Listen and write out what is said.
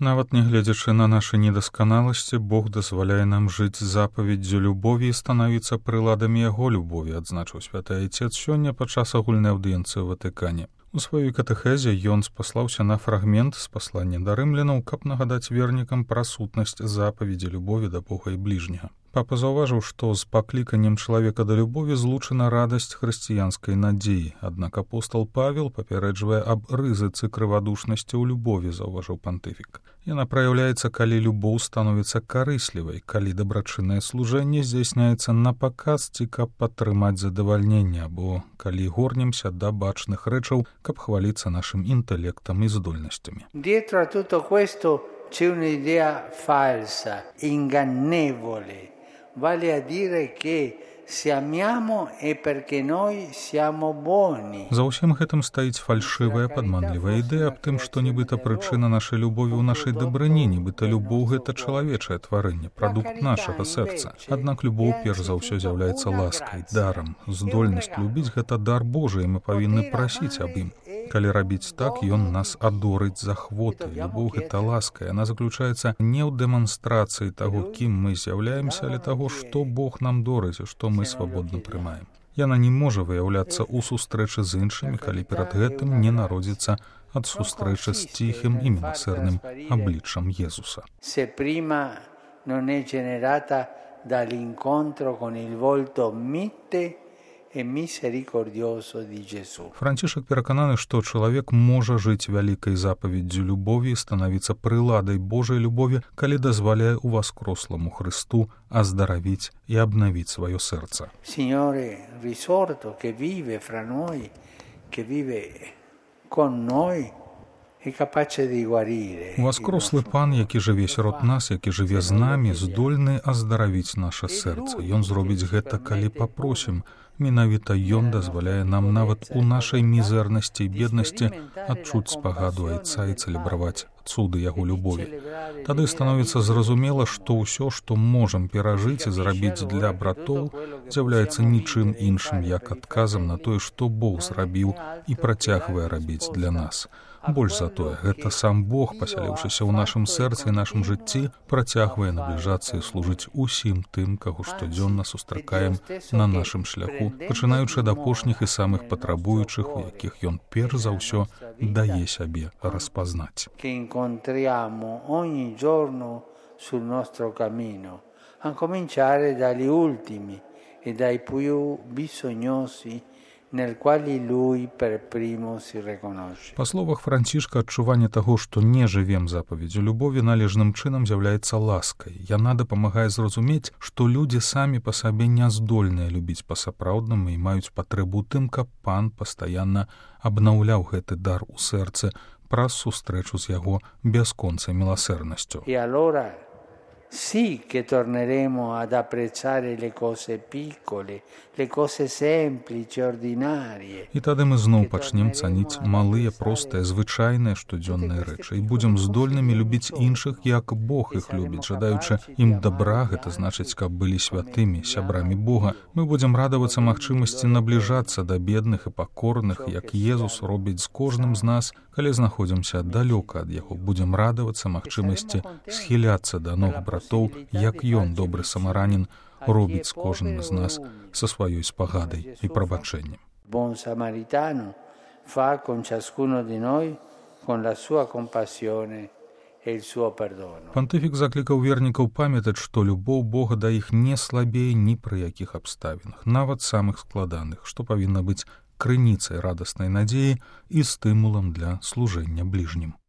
Нават нягледзячы на нашы недасканаласці, Бог дазваляе нам жыць запаведдзю любові і станавіцца прыладамі яго любові, адзначыў святы Айцец сёння падчас агульнай аўдыенцыі ў Ватыкане. У сваёй катэхезе ён спаслаўся на фрагмент з паслання да рымлянаў, каб нагадаць вернікам пра сутнасць запаведзі любові да Бога і бліжняга. Папа заўважыў, што з пакліканнем чалавека да любові злучана радасць хрысціянскай надзеі. Аднак апостол Павел папярэджвае аб рызыцы крывадушнасці ў любові, заўважыў пантыфік. Яна праяўляецца, калі любоў становіцца карыслівай, калі дабрачыннае служэнне здзяйсняецца напаказ ці каб падтрымаць задавальненне, або калі горнемся да бачных рэчаў, каб хваліцца нашым інтэлектам і здольнасцямі. Dietro a tutto questo c'è un'idea falsa, ingannevole. Vale a dire che se amiamo è perché noi siamo buoni. За ўсім гэтым стаіць фальшывая, падманлівая ідэя аб тым, што нібыта прычына нашай любові ў нашай дабрыні, нібыта любоў — гэта чалавечае тварэнне, прадукт нашага сэрца. Аднак любоў перш за ўсё з'яўляецца ласкай, дарам. Здольнасць любіць — гэта дар Божы, і мы павінны прасіць аб ім. Калі рабіць так, ён нас адорыць з ахвотай. Любоў — гэта ласка, яна заключаецца не ў дэманстрацыі таго, кім мы з'яўляемся, але таго, што Бог нам дорыць і што мы свабодна прымаем. Яна не можа выяўляцца ў сустрэчы з іншымі, калі перад гэтым не народзіцца ад сустрэчы з ціхім і міласэрным абліччам Езуса. Se prima non è generata dall'incontro con il volto mite e misericordioso di Gesù. Францішак перакананы, што чалавек можа жыць вялікай запаведдзю любові і станавіцца прыладай Божай любові, калі дазваляе уваскросламу Христу аздаравіць і абнавіць сваё сэрца. Signore risorto che vive fra noi, che vive con noi, è capace di guarire. Уваскрослы Пан, які жыве сярод нас, які жыве з намі, здольны аздаравіць наша сэрца. Ён зробіць гэта, калі папросім. Менавіта ён дазваляе нам нават у нашай мізэрнасці і беднасці адчуць спагаду Айца і цэлебраваць цуды яго любові. Тады становіцца зразумела, што ўсё, што можам перажыць і зрабіць для братоў, з'яўляецца нічым іншым, як адказам на тое, што Бог зрабіў і працягвае рабіць для нас. Больш за тое, гэта сам Бог, пасяліўшыся ў нашым сэрцы і нашым жыцці, працягвае набліжацца і служыць усім тым, каго штодзённа сустракаем на нашым шляху, пачынаючы ад апошніх і самых патрабуючых, у якіх ён перш за ўсё дае сябе распазнаць. Che incontriamo ogni giorno sul nostro cammino, a cominciare dagli ultimi e dai più bisognosi, nel quali lui per primo si riconosce. Па словах Францішка, адчуванне таго, што не жывем запаведдзю любові, належным чынам з'яўляецца ласкай. Яна дапамагае зразумець, што людзі самі па сабе не здольныя любіць па-сапраўднаму і маюць патрэбу ў тым, каб Пан пастаянна абнаўляў гэты дар у сэрцы праз сустрэчу з яго бясконцай міласэрнасцю. E allora sì che torneremo ad apprezzare le cose piccole, le cose semplici, ordinarie. І тады мы зноў пачнем цаніць малыя, простыя, звычайныя штодзённыя рэчы і будзем здольнымі любіць іншых, як Бог іх любіць, жадаючы ім дабра, гэта значыць, каб былі святымі, сябрамі Бога. Мы будзем радавацца магчымасці набліжацца да бедных і пакорных, як Езус робіць з кожным з нас, калі знаходзімся далёка ад яго. Будзем радавацца магчымасці схіляцца да ног братоў, як ён, добры самаранін, робіць з кожным з нас са сваёй спагадай і прабачэннем. Buon samaritano fa con ciascuno di noi con la sua compassione e il suo perdono. Пантыфік заклікаў вернікаў памятаць, што любоў Бога да іх не слабей ні пры якіх абставінах, нават самых складаных, што павінна быць крыніцай радаснай надзеі і стымулам для служэння бліжнім.